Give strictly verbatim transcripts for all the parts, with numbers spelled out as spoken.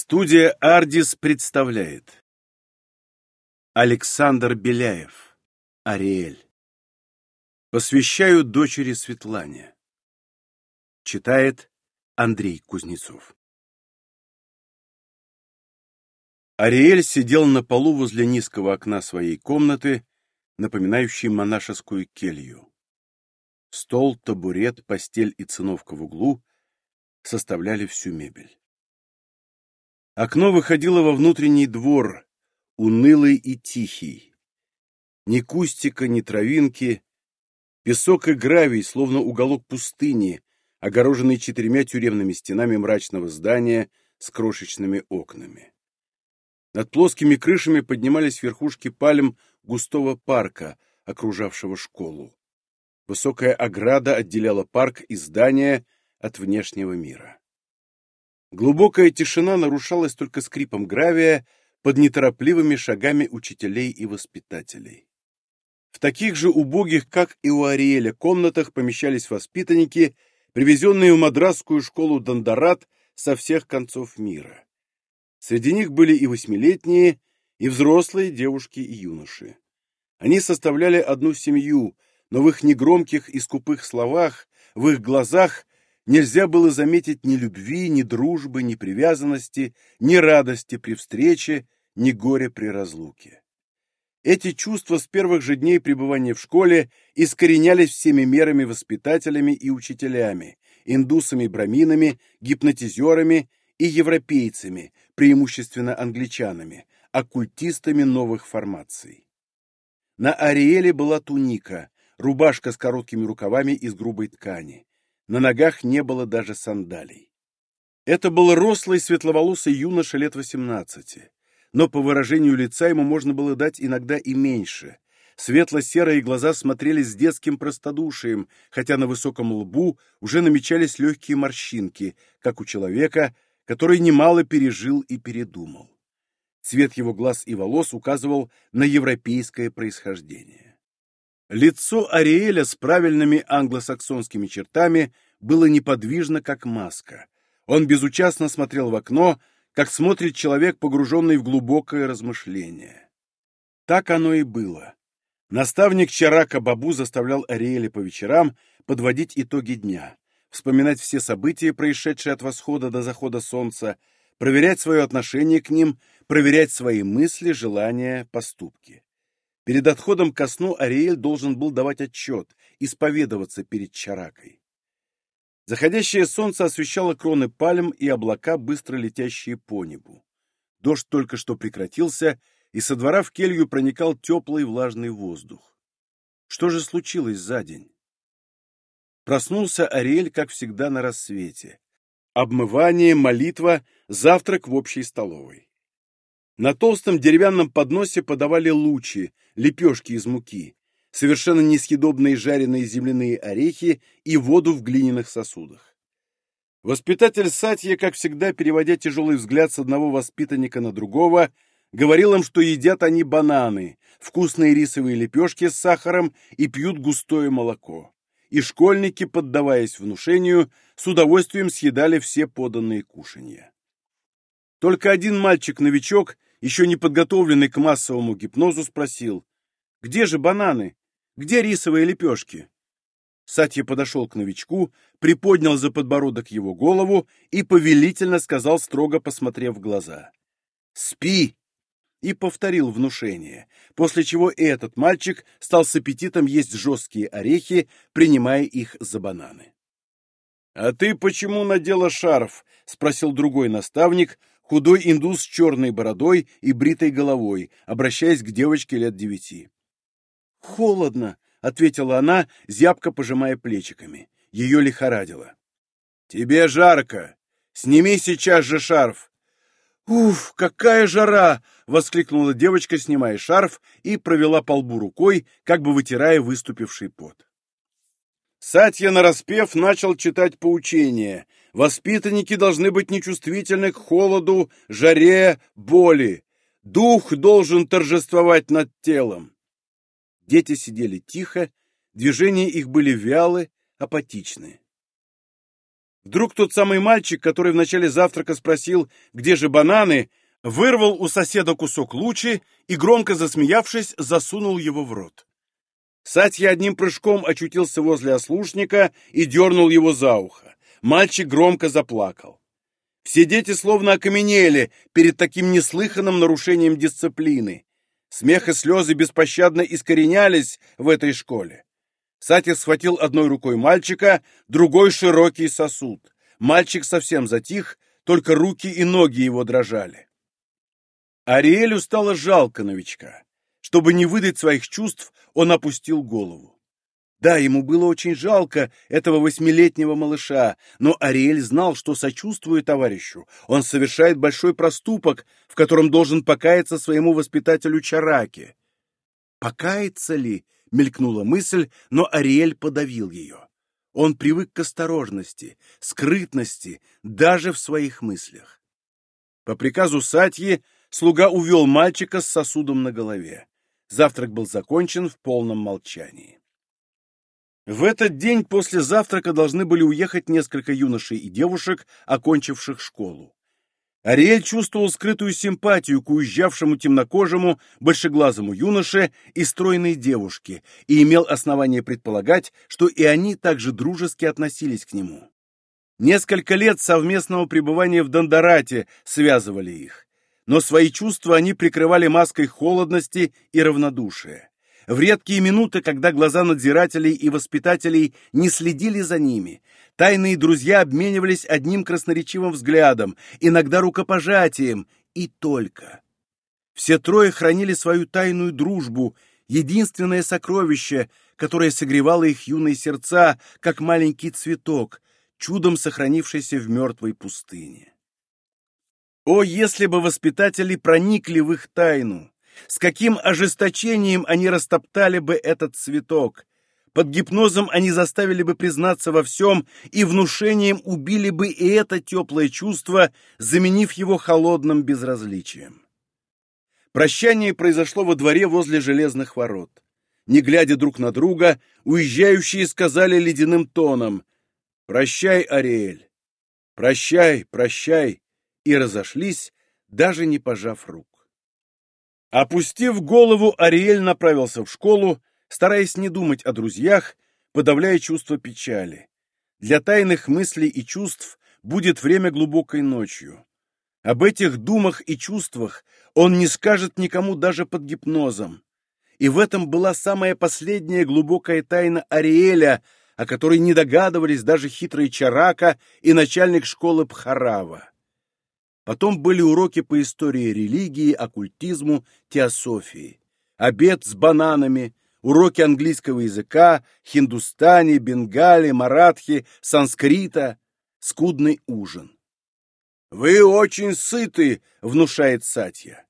Студия «Ардис» представляет Александр Беляев, Ариэль. Посвящаю дочери Светлане. Читает Андрей Кузнецов. Ариэль сидел на полу возле низкого окна своей комнаты, напоминающей монашескую келью. Стол, табурет, постель и циновка в углу составляли всю мебель. Окно выходило во внутренний двор, унылый и тихий. Ни кустика, ни травинки, песок и гравий, словно уголок пустыни, огороженный четырьмя тюремными стенами мрачного здания с крошечными окнами. Над плоскими крышами поднимались верхушки пальм густого парка, окружавшего школу. Высокая ограда отделяла парк и здание от внешнего мира. Глубокая тишина нарушалась только скрипом гравия под неторопливыми шагами учителей и воспитателей. В таких же убогих, как и у Ариэля, комнатах помещались воспитанники, привезенные в мадрасскую школу Дондорат со всех концов мира. Среди них были и восьмилетние, и взрослые девушки и юноши. Они составляли одну семью, но в их негромких и скупых словах, в их глазах нельзя было заметить ни любви, ни дружбы, ни привязанности, ни радости при встрече, ни горя при разлуке. Эти чувства с первых же дней пребывания в школе искоренялись всеми мерами воспитателями и учителями, индусами-браминами, гипнотизерами и европейцами, преимущественно англичанами, оккультистами новых формаций. На Ариэле была туника, рубашка с короткими рукавами из грубой ткани. На ногах не было даже сандалий. Это был рослый светловолосый юноша лет восемнадцати, но по выражению лица ему можно было дать иногда и меньше. Светло-серые глаза смотрели с детским простодушием, хотя на высоком лбу уже намечались легкие морщинки, как у человека, который немало пережил и передумал. Цвет его глаз и волос указывал на европейское происхождение. Лицо Ариэля с правильными англосаксонскими чертами было неподвижно, как маска. Он безучастно смотрел в окно, как смотрит человек, погруженный в глубокое размышление. Так оно и было. Наставник Чарака Бабу заставлял Ариэля по вечерам подводить итоги дня, вспоминать все события, происшедшие от восхода до захода солнца, проверять свое отношение к ним, проверять свои мысли, желания, поступки. Перед отходом ко сну Ариэль должен был давать отчет, исповедоваться перед Чаракой. Заходящее солнце освещало кроны пальм и облака, быстро летящие по небу. Дождь только что прекратился, и со двора в келью проникал теплый влажный воздух. Что же случилось за день? Проснулся Ариэль, как всегда, на рассвете. Обмывание, молитва, завтрак в общей столовой. На толстом деревянном подносе подавали лучи, лепешки из муки, совершенно несъедобные жареные земляные орехи и воду в глиняных сосудах. Воспитатель Сатья, как всегда, переводя тяжелый взгляд с одного воспитанника на другого, говорил им, что едят они бананы, вкусные рисовые лепешки с сахаром и пьют густое молоко. И школьники, поддаваясь внушению, с удовольствием съедали все поданные кушанья. Только один мальчик-новичок, еще не подготовленный к массовому гипнозу, спросил: «Где же бананы? Где рисовые лепешки?» Сатья подошел к новичку, приподнял за подбородок его голову и повелительно сказал, строго посмотрев в глаза: «Спи!» и повторил внушение, после чего и этот мальчик стал с аппетитом есть жесткие орехи, принимая их за бананы. «А ты почему надела шарф?» — спросил другой наставник, худой индус с черной бородой и бритой головой, обращаясь к девочке лет девяти. «Холодно», — ответила она, зябко пожимая плечиками. Ее лихорадило. «Тебе жарко. Сними сейчас же шарф». «Уф, какая жара!» — воскликнула девочка, снимая шарф, и провела по лбу рукой, как бы вытирая выступивший пот. Сатья нараспев начал читать поучение. Воспитанники должны быть нечувствительны к холоду, жаре, боли. Дух должен торжествовать над телом. Дети сидели тихо, движения их были вялы, апатичны. Вдруг тот самый мальчик, который в начале завтрака спросил, где же бананы, вырвал у соседа кусок лучи и, громко засмеявшись, засунул его в рот. Сатья одним прыжком очутился возле ослушника и дернул его за ухо. Мальчик громко заплакал. Все дети словно окаменели перед таким неслыханным нарушением дисциплины. Смех и слезы беспощадно искоренялись в этой школе. Сатя схватил одной рукой мальчика, другой широкий сосуд. Мальчик совсем затих, только руки и ноги его дрожали. Ариэлю стало жалко новичка. Чтобы не выдать своих чувств, он опустил голову. Да, ему было очень жалко этого восьмилетнего малыша, но Ариэль знал, что, сочувствуя товарищу, он совершает большой проступок, в котором должен покаяться своему воспитателю Чараке. «Покаяться ли?» — мелькнула мысль, но Ариэль подавил ее. Он привык к осторожности, скрытности, даже в своих мыслях. По приказу Сатьи слуга увел мальчика с сосудом на голове. Завтрак был закончен в полном молчании. В этот день после завтрака должны были уехать несколько юношей и девушек, окончивших школу. Ариэль чувствовал скрытую симпатию к уезжавшему темнокожему, большеглазому юноше и стройной девушке и имел основание предполагать, что и они также дружески относились к нему. Несколько лет совместного пребывания в Дондорате связывали их, но свои чувства они прикрывали маской холодности и равнодушия. В редкие минуты, когда глаза надзирателей и воспитателей не следили за ними, тайные друзья обменивались одним красноречивым взглядом, иногда рукопожатием, и только. Все трое хранили свою тайную дружбу, единственное сокровище, которое согревало их юные сердца, как маленький цветок, чудом сохранившийся в мертвой пустыне. О, если бы воспитатели проникли в их тайну! С каким ожесточением они растоптали бы этот цветок! Под гипнозом они заставили бы признаться во всем и внушением убили бы и это теплое чувство, заменив его холодным безразличием. Прощание произошло во дворе возле железных ворот. Не глядя друг на друга, уезжающие сказали ледяным тоном: «Прощай, Ариэль! Прощай, прощай!» и разошлись, даже не пожав рук. Опустив голову, Ариэль направился в школу, стараясь не думать о друзьях, подавляя чувство печали. Для тайных мыслей и чувств будет время глубокой ночью. Об этих думах и чувствах он не скажет никому даже под гипнозом. И в этом была самая последняя глубокая тайна Ариэля, о которой не догадывались даже хитрый Чарака и начальник школы Пхарава. Потом были уроки по истории религии, оккультизму, теософии, обед с бананами, уроки английского языка, хиндустани, бенгали, маратхи, санскрита, скудный ужин. «Вы очень сыты», — внушает Сатья.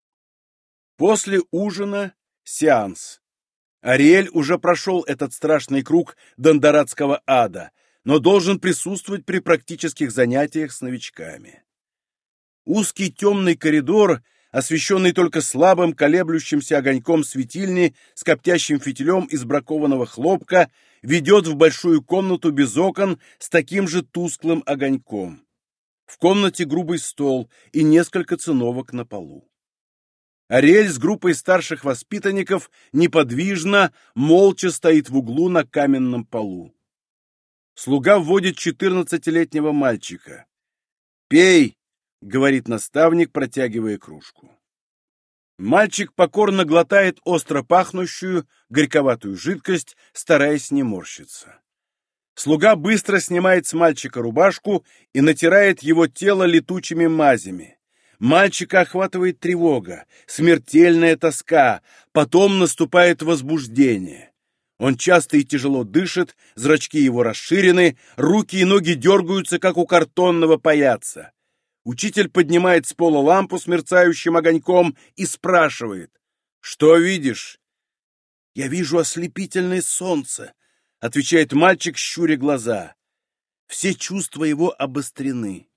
После ужина сеанс. Ариэль уже прошел этот страшный круг дондоратского ада, но должен присутствовать при практических занятиях с новичками. Узкий темный коридор, освещенный только слабым колеблющимся огоньком светильни с коптящим фитилем из бракованного хлопка, ведет в большую комнату без окон с таким же тусклым огоньком. В комнате грубый стол и несколько циновок на полу. Ариэль с группой старших воспитанников неподвижно, молча стоит в углу на каменном полу. Слуга вводит четырнадцатилетнего мальчика. «Пей!» — говорит наставник, протягивая кружку. Мальчик покорно глотает остро пахнущую, горьковатую жидкость, стараясь не морщиться. Слуга быстро снимает с мальчика рубашку и натирает его тело летучими мазями. Мальчика охватывает тревога, смертельная тоска, потом наступает возбуждение. Он часто и тяжело дышит, зрачки его расширены, руки и ноги дергаются, как у картонного паяца. Учитель поднимает с пола лампу с мерцающим огоньком и спрашивает: «Что видишь?» «Я вижу ослепительное солнце», — отвечает мальчик, щуря глаза. Все чувства его обострены.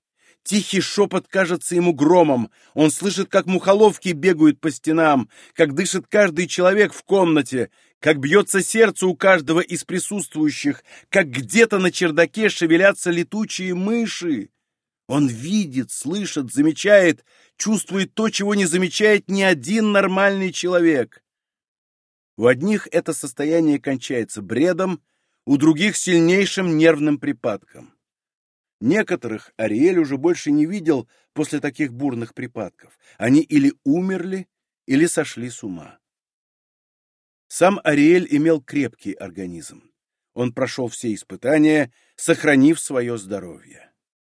Тихий шепот кажется ему громом. Он слышит, как мухоловки бегают по стенам, как дышит каждый человек в комнате, как бьется сердце у каждого из присутствующих, как где-то на чердаке шевелятся летучие мыши. Он видит, слышит, замечает, чувствует то, чего не замечает ни один нормальный человек. У одних это состояние кончается бредом, у других — сильнейшим нервным припадком. Некоторых Ариэль уже больше не видел после таких бурных припадков. Они или умерли, или сошли с ума. Сам Ариэль имел крепкий организм. Он прошел все испытания, сохранив свое здоровье.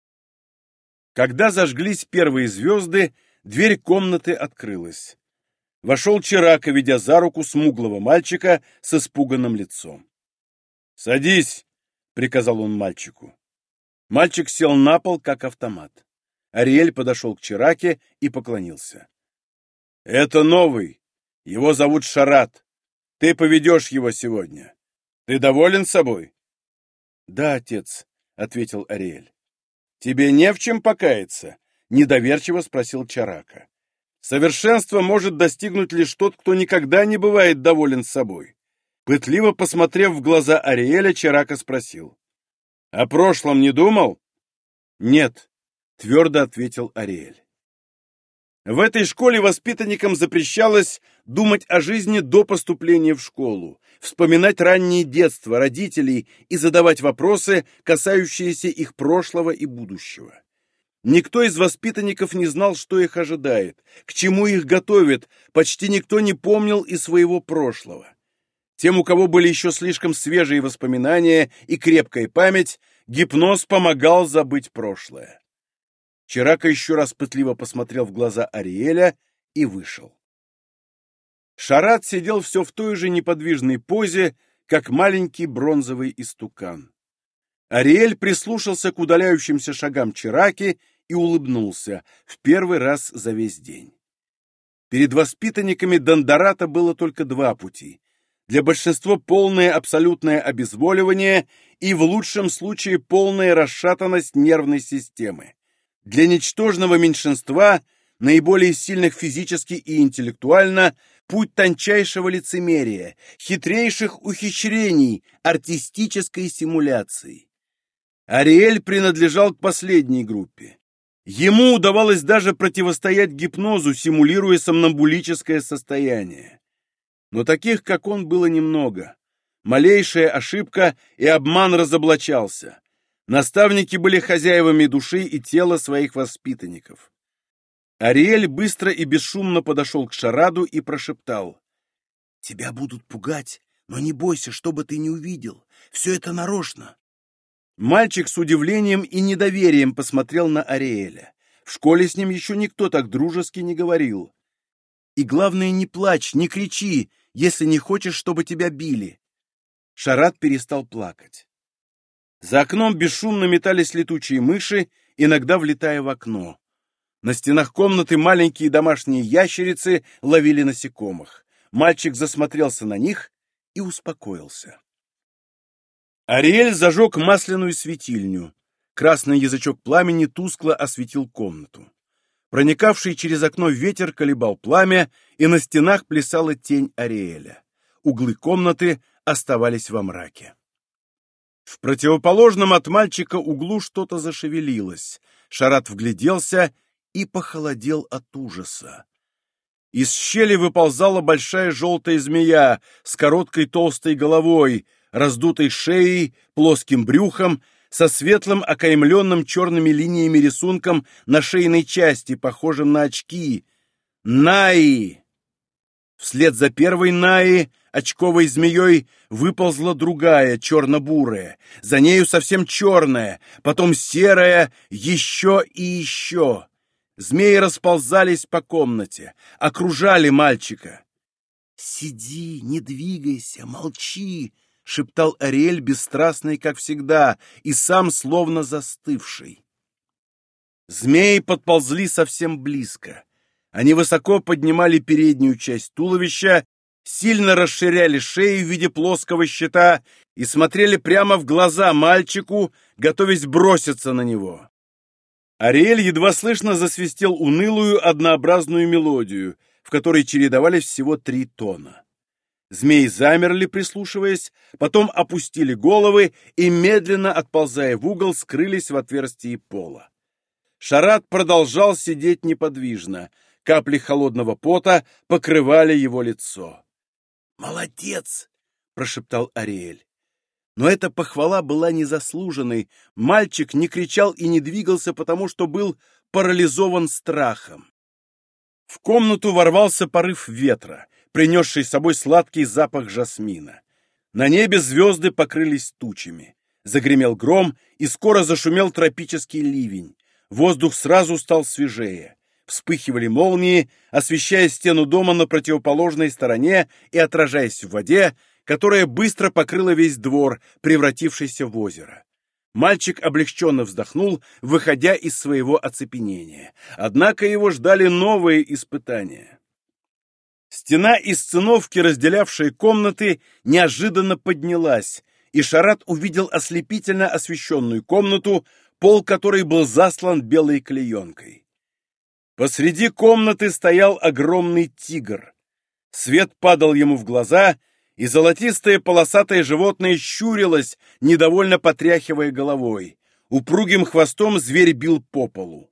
Когда зажглись первые звезды, дверь комнаты открылась. Вошел Чирака, ведя за руку смуглого мальчика с испуганным лицом. «Садись!» — приказал он мальчику. Мальчик сел на пол, как автомат. Ариэль подошел к Чираке и поклонился. «Это новый. Его зовут Шарат. Ты поведешь его сегодня. Ты доволен собой?» «Да, отец», — ответил Ариэль. «Тебе не в чем покаяться?» — недоверчиво спросил Чирака. «Совершенство может достигнуть лишь тот, кто никогда не бывает доволен собой». Пытливо посмотрев в глаза Ариэля, Чирака спросил. «О прошлом не думал?» «Нет», — твердо ответил Ариэль. В этой школе воспитанникам запрещалось думать о жизни до поступления в школу, вспоминать раннее детство родителей и задавать вопросы, касающиеся их прошлого и будущего. Никто из воспитанников не знал, что их ожидает, к чему их готовят, почти никто не помнил и своего прошлого. Тем, у кого были еще слишком свежие воспоминания и крепкая память, гипноз помогал забыть прошлое. Чирака еще раз пытливо посмотрел в глаза Ариэля и вышел. Шарат сидел все в той же неподвижной позе, как маленький бронзовый истукан. Ариэль прислушался к удаляющимся шагам Чираки и улыбнулся в первый раз за весь день. Перед воспитанниками Дондората было только два пути. Для большинства полное абсолютное обезволивание и, в лучшем случае, полная расшатанность нервной системы. Для ничтожного меньшинства, наиболее сильных физически и интеллектуально, путь тончайшего лицемерия, хитрейших ухищрений, артистической симуляции. Ариэль принадлежал к последней группе. Ему удавалось даже противостоять гипнозу, симулируя сомнамбулическое состояние. Но таких, как он, было немного. Малейшая ошибка, и обман разоблачался. Наставники были хозяевами души и тела своих воспитанников. Ариэль быстро и бесшумно подошел к Шараду и прошептал. «Тебя будут пугать, но не бойся, что бы ты не увидел. Все это нарочно». Мальчик с удивлением и недоверием посмотрел на Ариэля. В школе с ним еще никто так дружески не говорил. «И главное, не плачь, не кричи, если не хочешь, чтобы тебя били». Шарат перестал плакать. За окном бесшумно метались летучие мыши, иногда влетая в окно. На стенах комнаты маленькие домашние ящерицы ловили насекомых. Мальчик засмотрелся на них и успокоился. Ариэль зажег масляную светильню. Красный язычок пламени тускло осветил комнату. Проникавший через окно ветер колебал пламя, и на стенах плясала тень Ариэля. Углы комнаты оставались во мраке. В противоположном от мальчика углу что-то зашевелилось. Шарат вгляделся и похолодел от ужаса. Из щели выползала большая желтая змея с короткой толстой головой, раздутой шеей, плоским брюхом, со светлым, окаймленным черными линиями рисунком на шейной части, похожим на очки. Наи! Вслед за первой Наи, очковой змеей, выползла другая, черно-бурая, за нею совсем черная, потом серая, еще и еще. Змеи расползались по комнате, окружали мальчика. «Сиди, не двигайся, молчи!» — шептал Ариэль, бесстрастный, как всегда, и сам словно застывший. Змеи подползли совсем близко. Они высоко поднимали переднюю часть туловища, сильно расширяли шею в виде плоского щита и смотрели прямо в глаза мальчику, готовясь броситься на него. Ариэль едва слышно засвистел унылую, однообразную мелодию, в которой чередовались всего три тона. Змеи замерли, прислушиваясь, потом опустили головы и, медленно отползая в угол, скрылись в отверстии пола. Шарат продолжал сидеть неподвижно. Капли холодного пота покрывали его лицо. «Молодец!» — прошептал Ариэль. Но эта похвала была незаслуженной. Мальчик не кричал и не двигался, потому что был парализован страхом. В комнату ворвался порыв ветра, принесший с собой сладкий запах жасмина. На небе звезды покрылись тучами. Загремел гром, и скоро зашумел тропический ливень. Воздух сразу стал свежее. Вспыхивали молнии, освещая стену дома на противоположной стороне и отражаясь в воде, которая быстро покрыла весь двор, превратившийся в озеро. Мальчик облегченно вздохнул, выходя из своего оцепенения. Однако его ждали новые испытания. Стена из циновки, разделявшая комнаты, неожиданно поднялась, и Шарат увидел ослепительно освещенную комнату, пол которой был заслан белой клеенкой. Посреди комнаты стоял огромный тигр. Свет падал ему в глаза, и золотистое полосатое животное щурилось, недовольно потряхивая головой. Упругим хвостом зверь бил по полу.